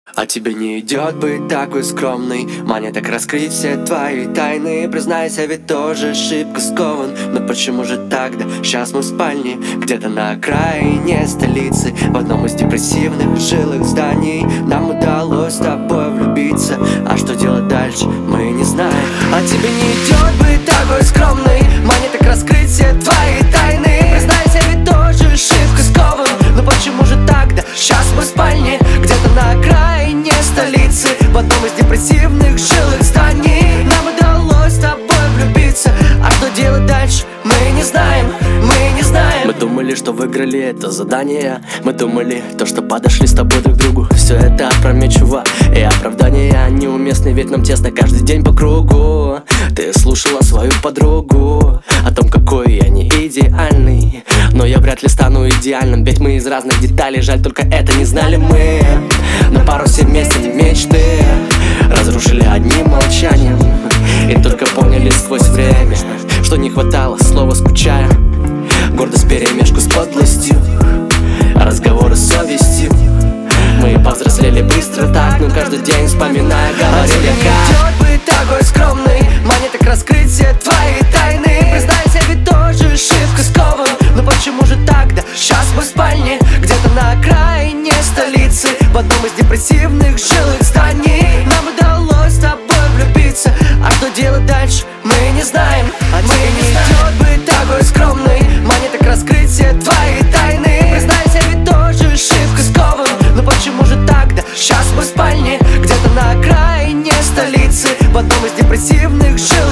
А тебе не идет быть такой скромной? Манит так раскрыть все твои тайны. Признайся, ведь тоже шибко скован. Но почему же тогда? Сейчас мы в спальне, где-то на окраине столицы, в одном из депрессивных жилых зданий. Нам удалось с тобой влюбиться, а что делать дальше, мы не знаем. А тебе не идет быть такой скромной? Манит так раскрыть все твои тайны. Признайся, ведь тоже шибко скован. Но почему же тогда? Сейчас мы в спальне, где-то на окраине столицы, в одном из депрессивных жилых зданий. Нам удалось с тобой влюбиться, а что делать дальше, мы не знаем, мы не знаем. Мы думали, что выиграли это задание. Мы думали, то, что подошли с тобой друг к другу. Все это опрометчиво и оправдания неуместны, ведь нам тесно каждый день по кругу. Ты слушала свою подругу о том, какой я не идеальный, но я вряд ли стану идеальным, ведь мы из разных деталей. Жаль, только это не знали мы. На пару все вместе не мечты разрушили одним молчанием, и только поняли сквозь время, что не хватало слова «скучая». Гордость вперемешку с подлостью, разговоры с совестью. Мы повзрослели быстро так, но каждый день вспоминая, говорил я как. Идет быть такой скромной, манит так раскрыть все твои тайны. Признайся, ведь тоже шибко скован. Но почему же тогда? Сейчас мы в спальне, где-то на окраине столицы, в одном из депрессивных жилых зданий. Нам удалось с тобой влюбиться, а что делать дальше, мы не знаем. А тебе не идет быть такой скромной, манит так раскрыть все твои тайны. Признайся, ведь тоже шибко скован. Но почему же тогда? Сейчас мы в спальне, где-то на окраине столицы, в одном из депрессивных жилых